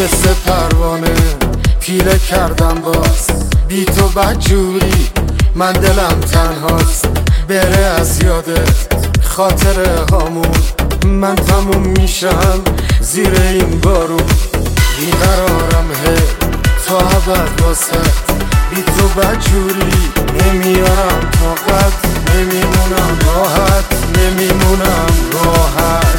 مثل پروانه پیله کردم باز، بی تو بدجوری من دلم تنهاست. بره از یادت خاطره هامون، من تموم میشم زیر این بارون. بیقرارم تا ابد واسه، بی تو بدجوری نمیارم طاقت، نمیمونم راحت، نمیمونم راحت.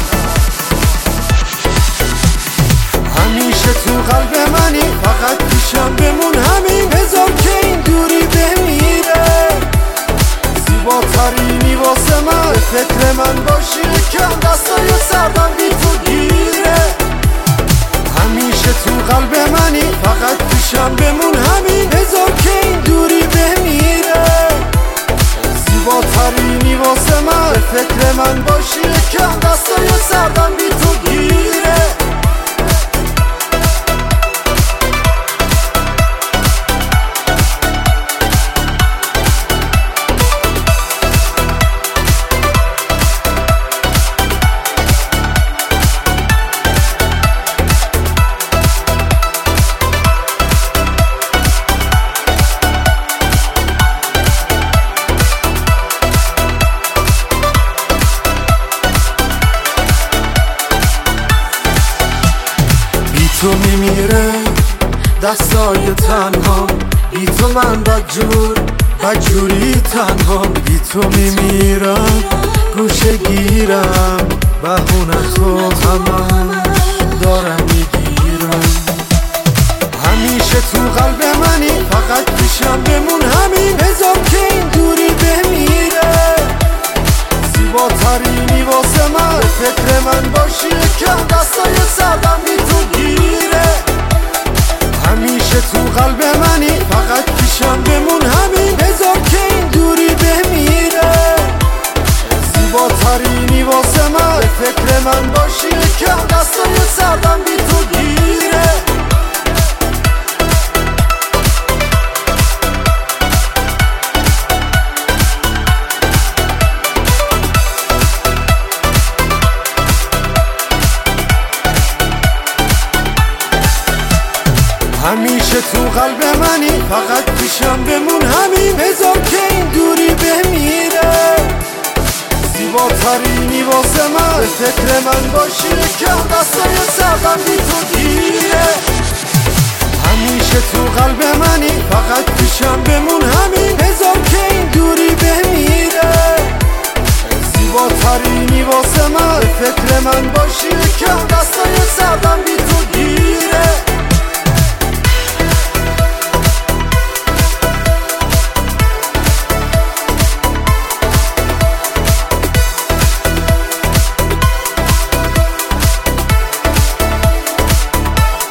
همیشه تو قلب منی، فقط پیشم بمون همین. بذار که این دوری بمیره، زیباترینی واسه من. به فکر من باشی کم، دستای سردم بی تو گیره. همیشه تو قلب منی، فقط پیشم بمون همین. بذار که این دوری بمیره، زیباترینی واسه من. به فکر من باشی کم، دستای سردم بی تو گیره. تو میمیره دستای تنها، بی تو من بدجوری تنها. بی تو میمیرم گوشه گیرم، بهونه تو همش دارم میگیرم. همیشه تو قلب منی، فقط پیشم بمون همین. بذار که این دوری بمیره، زیباترینی واسه من. به فکر من باشی کم، دستای سردم بی تو گیره. همیشه تو قلب منی، فقط پیشم بمون همین. بذار که این دوری بمیره، زیباترینی واسه من. به فکر من باشی کم، دستای سردم بی تو گیره. همیشه تو قلب منی، فقط پیشم بمون همین. بذار که این دوری بمیره، زیباترینی واسه من. به فکر من باشی کم، دستای سردم بی تو گیره. همیشه تو قلب منی، فقط پیشم بمون همین. بذار که این دوری بمیره، زیباترینی واسه من. به فکر من باشی کم، دستای سردم بی تو گیره.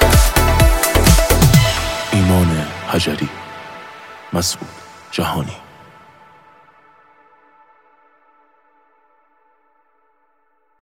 ایمان حجری، مسعود جهانی.